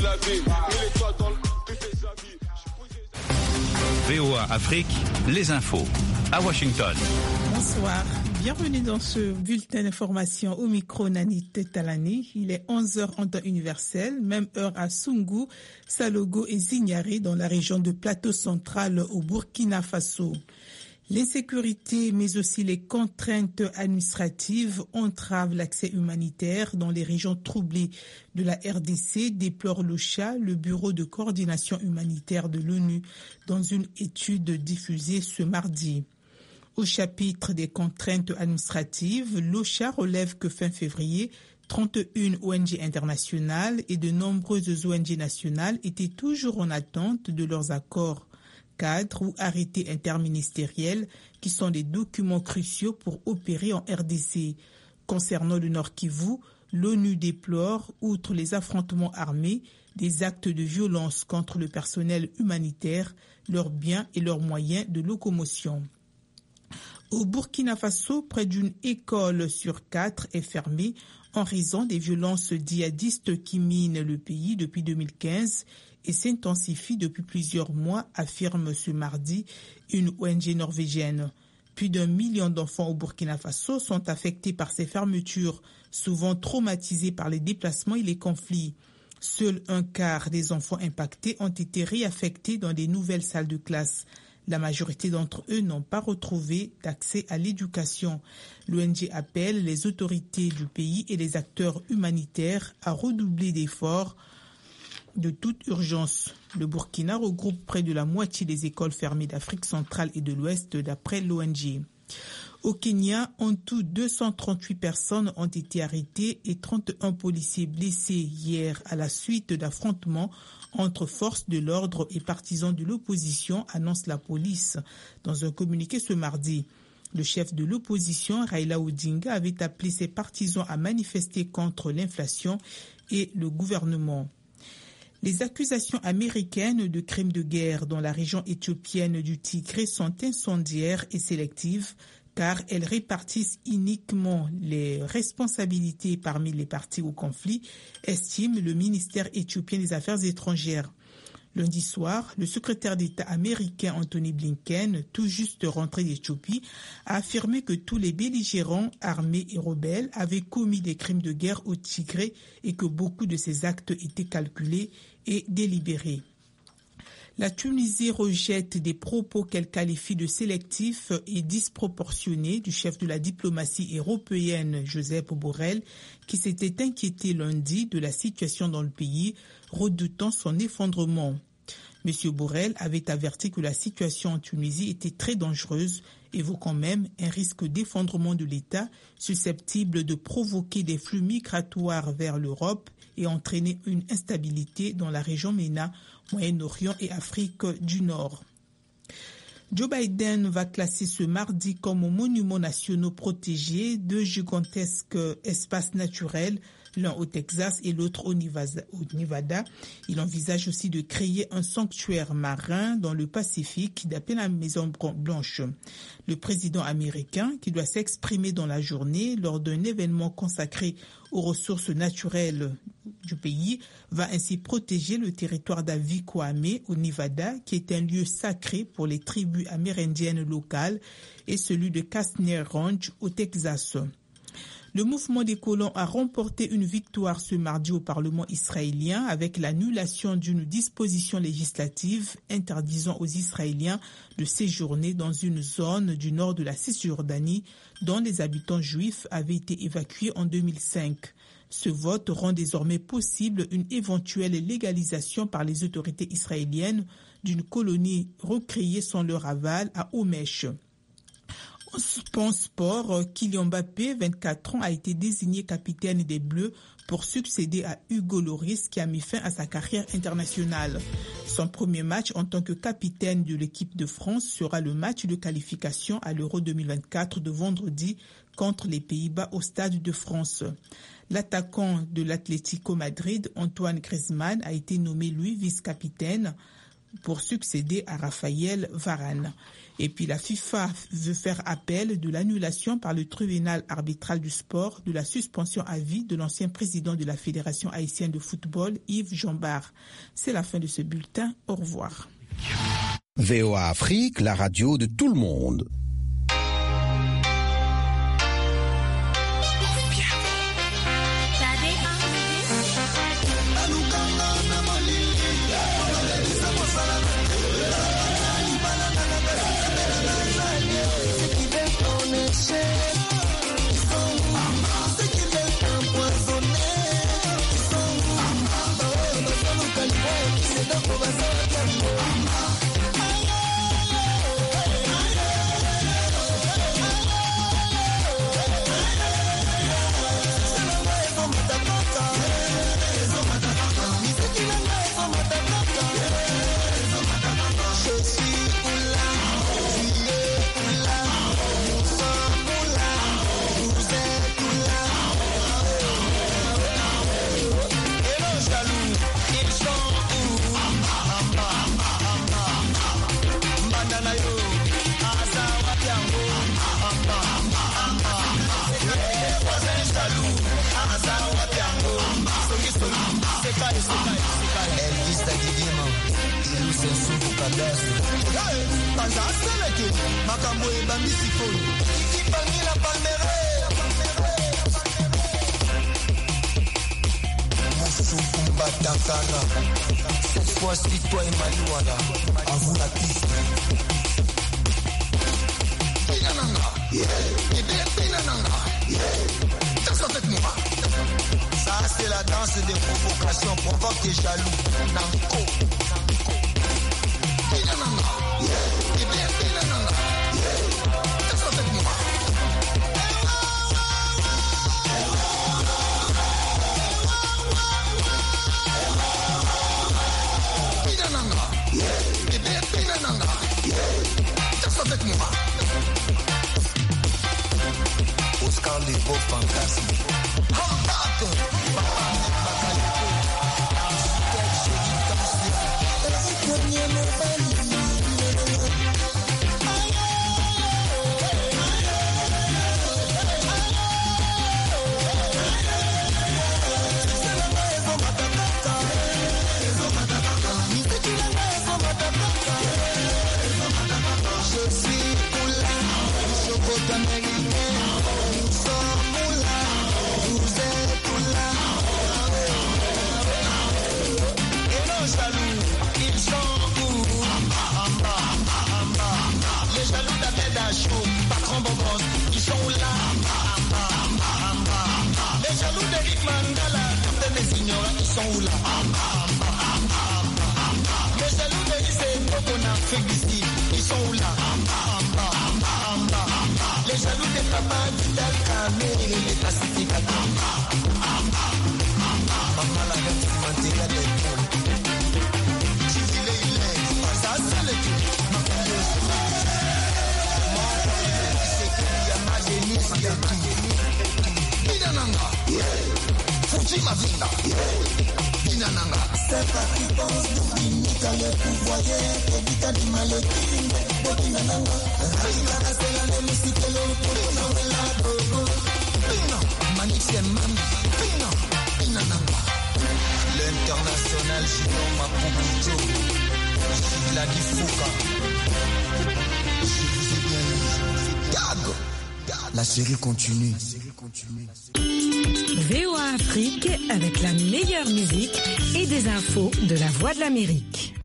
la ville. Il est toi dans le tes habits. VOA Afrique, les infos à Washington. Bonsoir, bienvenue dans ce bulletin d'information au micro Nanit Talani. Il est 11h en temps universel, même heure à Sungu, Salogo et Zignaré dans la région de Plateau central au Burkina Faso. L'insécurité, mais aussi les contraintes administratives entravent l'accès humanitaire dans les régions troublées de la RDC, déplore l'OCHA, le Bureau de coordination humanitaire de l'ONU, dans une étude diffusée ce mardi. Au chapitre des contraintes administratives, l'OCHA relève que fin février, 31 ONG internationales et de nombreuses ONG nationales étaient toujours en attente de leurs accords cadres ou arrêtés interministériels qui sont des documents cruciaux pour opérer en RDC. Concernant le Nord Kivu, l'ONU déplore, outre les affrontements armés, des actes de violence contre le personnel humanitaire, leurs biens et leurs moyens de locomotion. Au Burkina Faso, près d'une école sur 4 est fermée en raison des violences djihadistes qui minent le pays depuis 2015 et s'intensifient depuis plusieurs mois, affirme ce mardi une ONG norvégienne. Plus d'1 million d'enfants au Burkina Faso sont affectés par ces fermetures, souvent traumatisés par les déplacements et les conflits. Seul un quart des enfants impactés ont été réaffectés dans des nouvelles salles de classe. La majorité d'entre eux n'ont pas retrouvé d'accès à l'éducation. L'ONG appelle les autorités du pays et les acteurs humanitaires à redoubler d'efforts de toute urgence. Le Burkina regroupe près de la moitié des écoles fermées d'Afrique centrale et de l'Ouest d'après l'ONG. Au Kenya, en tout, 238 personnes ont été arrêtées et 31 policiers blessés hier à la suite d'affrontements entre forces de l'ordre et partisans de l'opposition, annonce la police dans un communiqué ce mardi. Le chef de l'opposition, Raila Odinga, avait appelé ses partisans à manifester contre l'inflation et le gouvernement. Les accusations américaines de crimes de guerre dans la région éthiopienne du Tigré sont incendiaires et sélectives car elles répartissent uniquement les responsabilités parmi les parties au conflit, estime le ministère éthiopien des Affaires étrangères. Lundi soir, le secrétaire d'État américain Anthony Blinken, tout juste rentré d'Éthiopie, a affirmé que tous les belligérants armés et rebelles avaient commis des crimes de guerre au Tigré et que beaucoup de ces actes étaient calculés et délibérés. La Tunisie rejette des propos qu'elle qualifie de sélectifs et disproportionnés du chef de la diplomatie européenne, Josep Borrell, qui s'était inquiété lundi de la situation dans le pays, redoutant son effondrement. M. Borrell avait averti que la situation en Tunisie était très dangereuse, évoquant même un risque d'effondrement de l'État susceptible de provoquer des flux migratoires vers l'Europe et entraîner une instabilité dans la région MENA, Moyen-Orient et Afrique du Nord. Joe Biden va classer ce mardi comme monuments nationaux protégés deux gigantesques espaces naturels, l'un au Texas et l'autre au Nevada. Il envisage aussi de créer un sanctuaire marin dans le Pacifique d'après la Maison-Blanche. Le président américain, qui doit s'exprimer dans la journée lors d'un événement consacré aux ressources naturelles du pays, va ainsi protéger le territoire d'Avikwame au Nevada, qui est un lieu sacré pour les tribus amérindiennes locales, et celui de Kastner Ranch au Texas. Le mouvement des colons a remporté une victoire ce mardi au Parlement israélien avec l'annulation d'une disposition législative interdisant aux Israéliens de séjourner dans une zone du nord de la Cisjordanie dont les habitants juifs avaient été évacués en 2005. Ce vote rend désormais possible une éventuelle légalisation par les autorités israéliennes d'une colonie recréée sans leur aval à Homesh. En sport, Kylian Mbappé, 24 ans, a été désigné capitaine des Bleus pour succéder à Hugo Lloris qui a mis fin à sa carrière internationale. Son premier match en tant que capitaine de l'équipe de France sera le match de qualification à l'Euro 2024 de vendredi contre les Pays-Bas au Stade de France. L'attaquant de l'Atlético Madrid, Antoine Griezmann, a été nommé lui vice-capitaine. pour succéder à Raphaël Varane. Et puis la FIFA veut faire appel de l'annulation par le tribunal arbitral du sport de la suspension à vie de l'ancien président de la Fédération haïtienne de football, Yves Jambard. C'est la fin de ce bulletin. Au revoir. VOA Afrique, la radio de tout le monde. Cette fois-ci, toi et Malouala, à vous la piste. Ça, c'est la danse des provocations, provoque tes jaloux. Nanko. Oscar les beaux fantasmes. L'international Gino Maputo, la Fouca. Je vous ai bien eu. Gag. La série continue. VOA Afrique avec la meilleure musique et des infos de la Voix de l'Amérique.